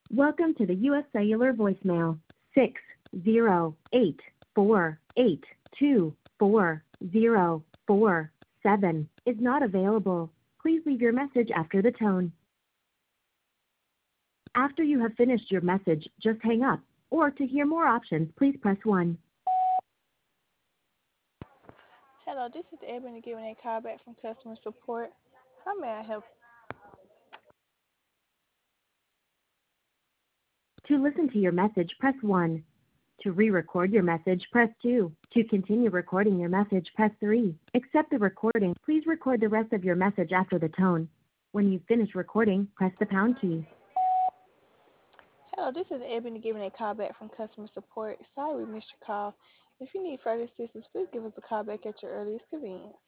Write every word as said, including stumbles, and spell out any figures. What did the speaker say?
Welcome to the U S Cellular voicemail. six zero eight four eight two four zero four seven is not available. Please leave your message after the tone. After you have finished your message, just hang up. Or to hear more options, please press one. Hello, this is Ebony giving a call back from customer support. How may I help To listen to your message, press one. To re-record your message, press two. To continue recording your message, press three. Accept the recording. Please record the rest of your message after the tone. When you finish recording, press the pound key. Hello, this is Ebony giving a call back from customer support. Sorry we missed your call. If you need further assistance, please give us a call back at your earliest convenience.